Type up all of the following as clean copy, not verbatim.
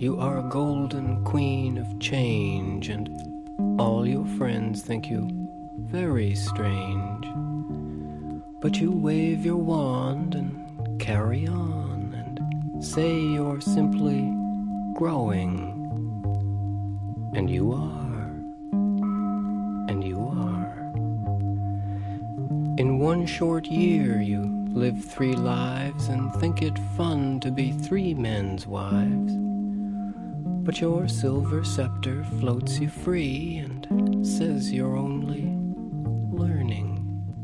You are a golden queen of change, and all your friends think you very strange. But you wave your wand and carry on, and say you're simply growing. And you are, and you are. In one short year you live 3 lives and think it fun to be 3 men's wives. But your silver scepter floats you free and says you're only learning.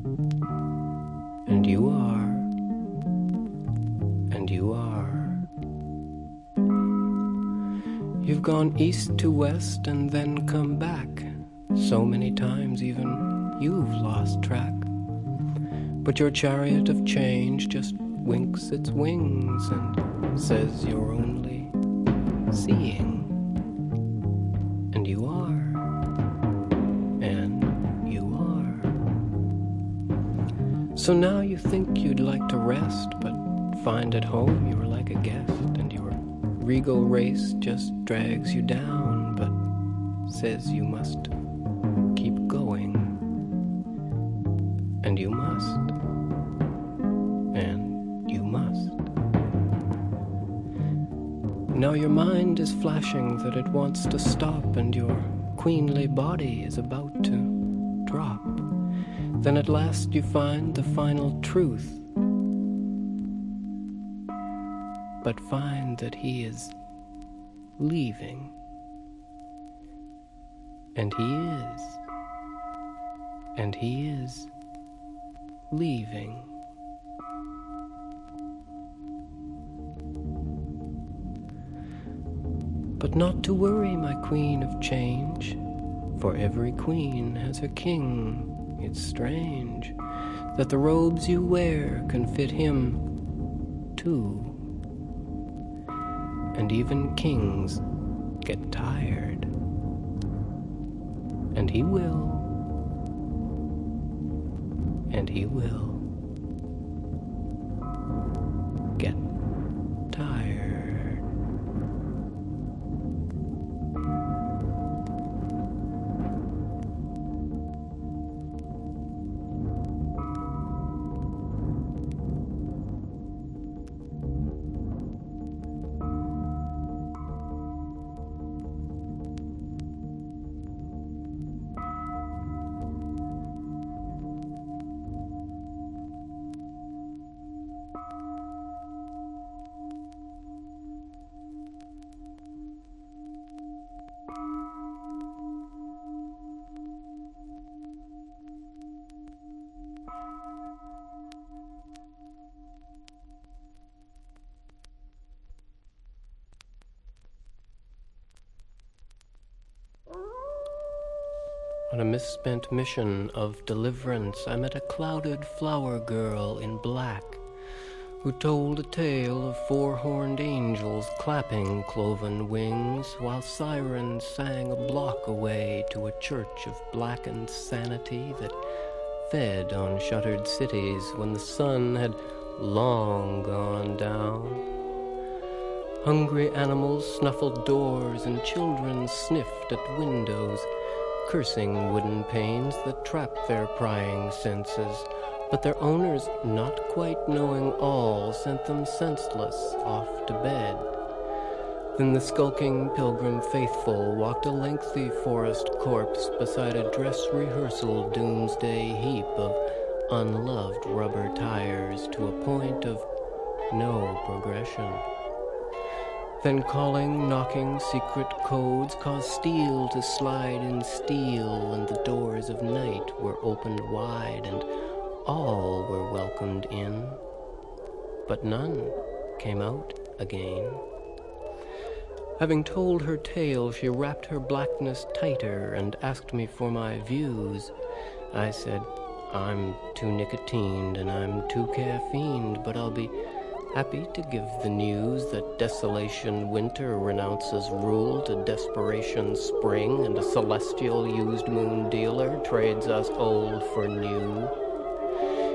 And you are, and you are. You've gone east to west and then come back. So many times even you've lost track. But your chariot of change just winks its wings and says you're only seeing. And you are, and you are. So now you think you'd like to rest, but find at home you're like a guest, and your regal race just drags you down, but says you must keep going. And you must. And you must. Now your mind is flashing that it wants to stop, and your queenly body is about to drop. Then at last you find the final truth, but find that he is leaving. And he is. And he is leaving. But not to worry, my queen of change, for every queen has her king. It's strange that the robes you wear can fit him too. And even kings get tired. And he will. And he will get tired. On a misspent mission of deliverance, I met a clouded flower girl in black who told a tale of 4-horned angels clapping cloven wings while sirens sang a block away to a church of blackened sanity that fed on shuttered cities when the sun had long gone down. Hungry animals snuffled doors and children sniffed at windows, cursing wooden panes that trapped their prying senses, but their owners, not quite knowing all, sent them senseless off to bed. Then the skulking pilgrim faithful walked a lengthy forest corpse beside a dress rehearsal doomsday heap of unloved rubber tires to a point of no progression. Then calling, knocking secret codes caused steel to slide in steel, and the doors of night were opened wide, and all were welcomed in, but none came out again. Having told her tale, she wrapped her blackness tighter and asked me for my views. I said, I'm too nicotined and I'm too caffeined, but I'll be happy to give the news that desolation winter renounces rule to desperation spring, and a celestial used moon dealer trades us old for new.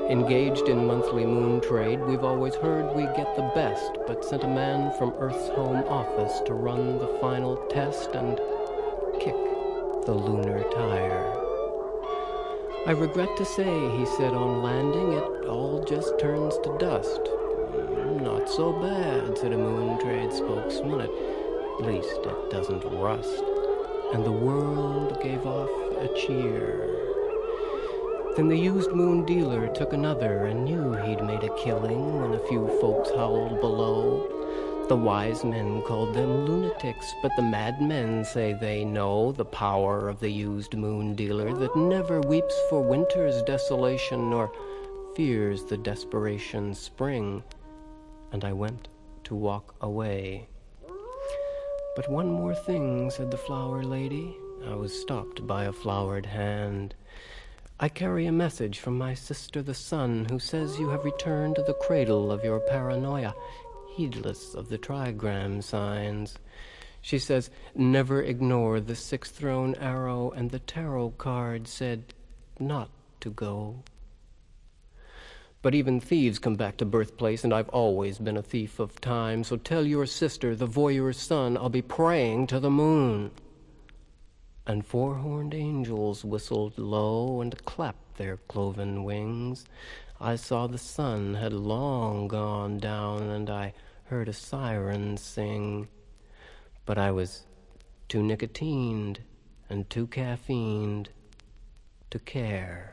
Engaged in monthly moon trade, we've always heard we get the best, but sent a man from Earth's home office to run the final test and kick the lunar tire. I regret to say, he said on landing, it all just turns to dust. Not so bad, said a moon trade spokesman. At least it doesn't rust. And the world gave off a cheer. Then the used moon dealer took another and knew he'd made a killing when a few folks howled below. The wise men called them lunatics, but the madmen say they know the power of the used moon dealer that never weeps for winter's desolation nor fears the desperation spring. And I went to walk away. But one more thing, said the flower lady. I was stopped by a flowered hand. I carry a message from my sister the sun, who says you have returned to the cradle of your paranoia, heedless of the trigram signs. She says, never ignore the six-thrown arrow, and the tarot card said not to go. But even thieves come back to birthplace, and I've always been a thief of time, so tell your sister, the voyeur's son, I'll be praying to the moon. And four-horned angels whistled low and clapped their cloven wings. I saw the sun had long gone down, and I heard a siren sing. But I was too nicotined and too caffeined to care.